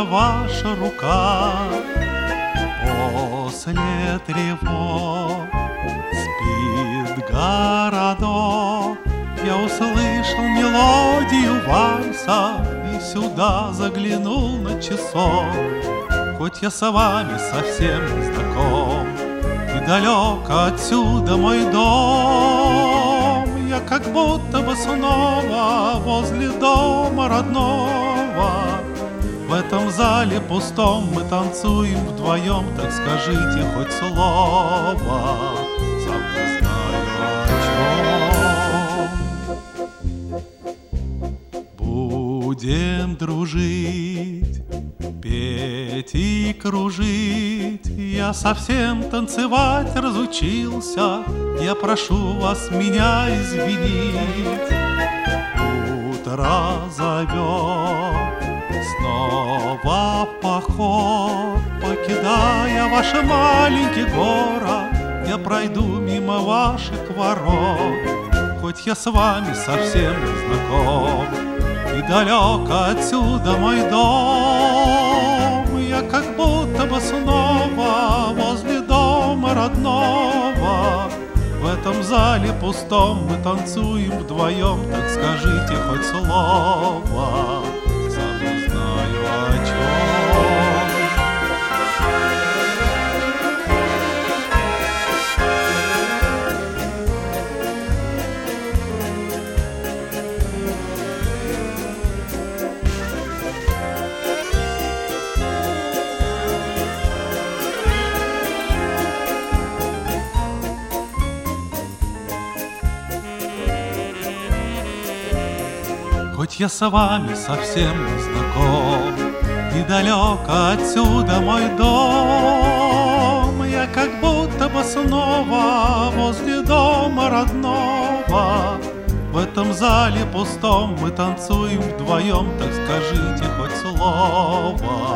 это ваша рука. После тревог спит городок, я услышал мелодию вальса и сюда заглянул на часок. Хоть я с вами совсем не знаком и далек отсюда мой дом, я как будто бы снова возле дома родного. В этом зале пустом мы танцуем вдвоем, так скажите хоть слово, сам не знаю о чем. Будем дружить, петь и кружить, я совсем танцевать разучился, я прошу вас меня извинить. Утро зовет снова в поход, покидая ваш маленький город, я пройду мимо ваших ворот. Хоть я с вами совсем не знаком и далек отсюда мой дом, я как будто бы снова возле дома родного. В этом зале пустом мы танцуем вдвоем, так скажите хоть слово, сам не знаю о чем. Хоть я с вами совсем не знаком и далек отсюда мой дом, я как будто бы снова возле дома родного. В этом зале пустом мы танцуем вдвоем, так скажите хоть слово.